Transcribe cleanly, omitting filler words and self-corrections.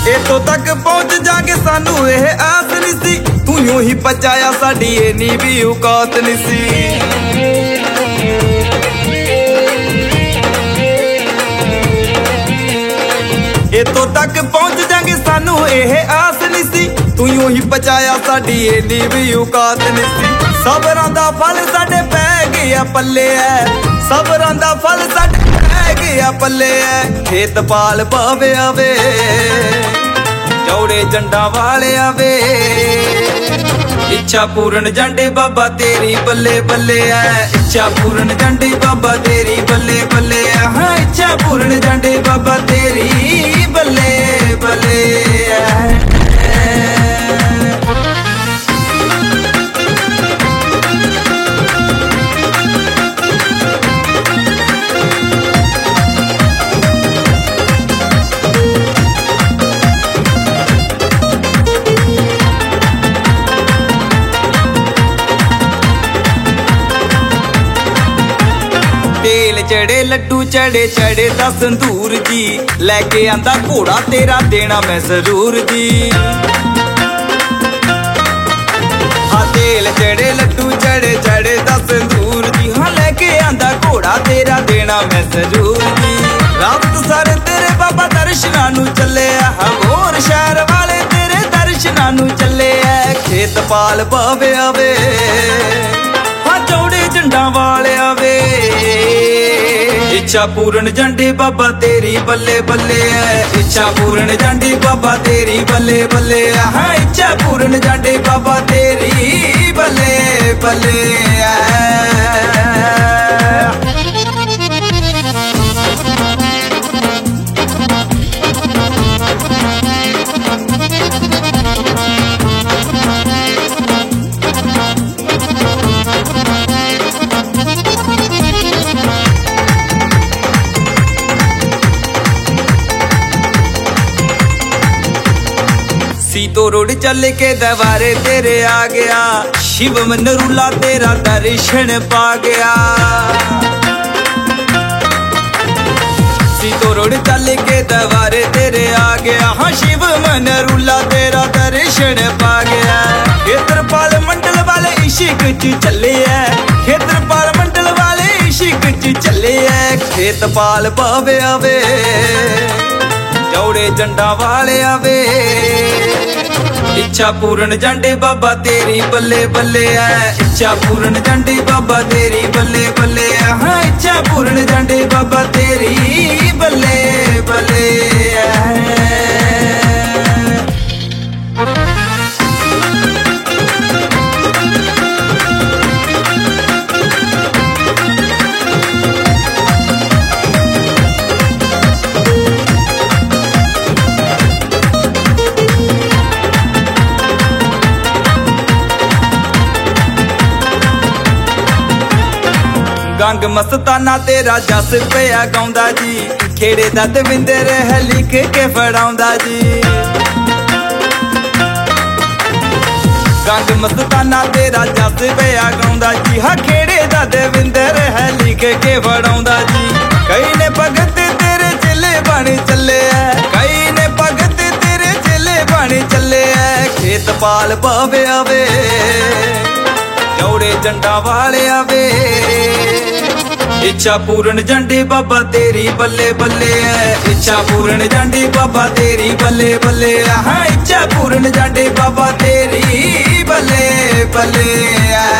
इतों तक पहुंच जाके सानू यह आस नहीं सी, तू यूं ही बचाया साडी इन्नी भी औकात नहीं सी। इतों तक पहुंच जाके सानू यह आस नहीं सी, तू यूं ही बचाया साडी इन्नी भी औकात नहीं सी। सबरां दा फल साडे पै गया पल्ले है, सबरां दा फल साडे पै गया पल्ले है। खेत पाल पावे आवे चौड़े जंडा वाले आवे, इच्छा पूर्ण जांडे बाबा तेरी बल्ले बल्ले है। इच्छा पूर्ण जांडे बाबा तेरी बल्ले बल्ले है। हाँ इच्छा पूर्ण जांडे बाबा तेरी बल्ले बल्ले है। तेल चढ़े लड्डू चढ़े चढ़े दा संदूर जी, लेके आंदा घोड़ा तेरा देना मैं जरूर जी। हाँ तेल चढ़े लड्डू चढ़े चढ़े दा संदूर जी, हाँ लेके आंदा घोड़ा तेरा देना मैं जरूर जी। रात सारे तेरे बाबा दर्शना नू चले, होर शहर वाले तेरे दर्शना नू चले। खेत पाल पावे आवे, हाँ चौड़े झंडा वाले आवे। इच्छा पूर्ण जांडे बाबा तेरी बल्ले बल्ले है। इच्छा पूर्ण जांडे बाबा तेरी बल्ले बल्ले है। हाँ इच्छा पूर्ण जांडे बाबा तेरी बल्ले बल्ले है। सीतो रोड चल के दवारे तेरे आ गया, शिव मनरूला तेरा दर्शन पा गया। सीतो रोड चल के दवारे तेरे आ गया, हाँ शिव मनरूला तेरा दर्शन पा गया। खेत्रपाल मंडल वाले इशिक च चले है, खेत्रपाल मंडल वाले इशिक च चले है। खेतपाल पावे आवे चौड़े जंडा वाले आवे। इच्छा पूर्ण जांडे बाबा तेरी बल्ले बल्ले है। इच्छा पूर्ण जांडे बाबा तेरी बल्ले बल्ले है। हाँ इच्छा पूर्ण जांडे बाबा तेरी बल्ले बल्ले है। गंग मस्ताना तेरा जस पिया गाउंदा जी, खेड़े दा दविंदर है लिख के फड़ाउंदा जी। गंग मस्ताना तेरा जस पिया गाउंदा जी, हाँ खेड़े दा दविंदर है लिख के फड़ाउंदा जी। कई ने भगत तेरे चेले बन चले है, कई ने भगत तेरे चेले बन चले है। खेत पाल पावे आवे चौड़े जंडा वाले आवे। इच्छा पूर्ण जांडे बाबा तेरी बल्ले बल्ले है। इच्छा पूर्ण जांडे बाबा तेरी बल्ले बल्ले है। हाँ इच्छा पूर्ण जांडे बाबा तेरी बल्ले बल्ले है।